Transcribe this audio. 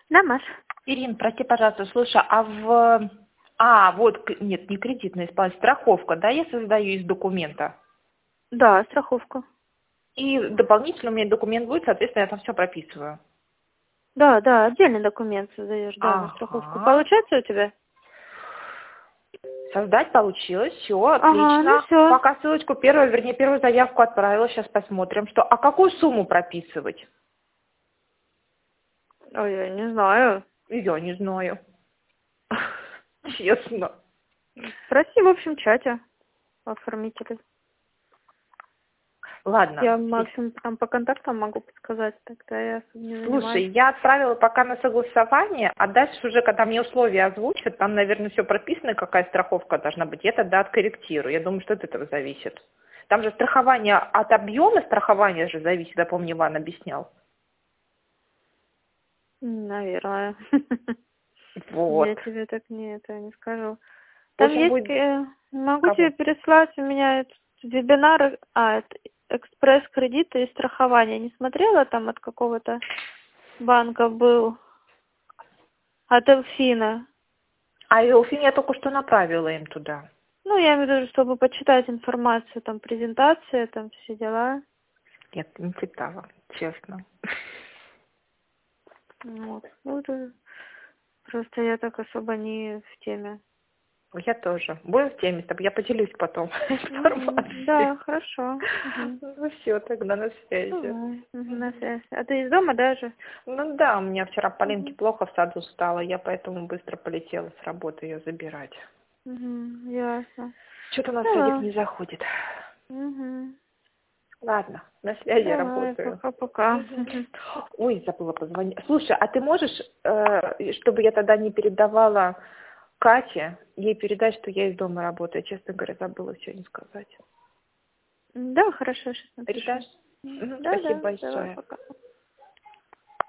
Да, Маш? Ирин, прости, пожалуйста, слушай, нет, не кредитная исполнение, страховка, да, я создаю из документа? Да, страховка. И дополнительно у меня документ будет, соответственно, я там все прописываю. Да, отдельный документ создаешь, да, на страховку. Ага. Получается у тебя? Создать получилось, все, Ага, ну отлично. все. Пока ссылочку первую заявку отправила, сейчас посмотрим, а какую сумму прописывать? Ой, я не знаю. Я не знаю. Честно. Спроси в общем чате оформителей. Ладно. Я максимум там по контактам могу подсказать, тогда я особо не Слушай, занимаюсь. я отправила пока на согласование, а дальше уже, когда мне условия озвучат, там, наверное, все прописано, какая страховка должна быть, я тогда откорректирую. Я думаю, что от этого зависит. Там же страхование от объема страхования же зависит, я помню, Иван объяснял. Наверное. Я Вот. тебе так не скажу. В Там общем, есть, будет могу тебе кого? переслать, у меня этот вебинар, это экспресс-кредиты и страхование. Не смотрела, там от какого-то банка был, от Элфина. А Елфин я только что направила им туда. Ну, я имею в виду, чтобы почитать информацию, там презентация, там все дела. Нет, не читала, честно. Вот. Ну, это просто я так особо не в теме. Я тоже. Буду в теме, я поделюсь потом информацией. Да, хорошо. Ну все, тогда на связи. Давай. На связи. А ты из дома даже? Ну да, у меня вчера Полинке плохо в саду стало, я поэтому быстро полетела с работы ее забирать. Ясно. Что-то у нас садик Да. не заходит. Ладно, на связи Давай, работаю. пока-пока. Ой, забыла позвонить. Слушай, а ты можешь, чтобы я тогда не передавала Кате, ей передать, что я из дома работаю? Честно говоря, забыла сегодня сказать. Да, хорошо, сейчас напишу. Передашь? Да, Спасибо давай, большое. пока.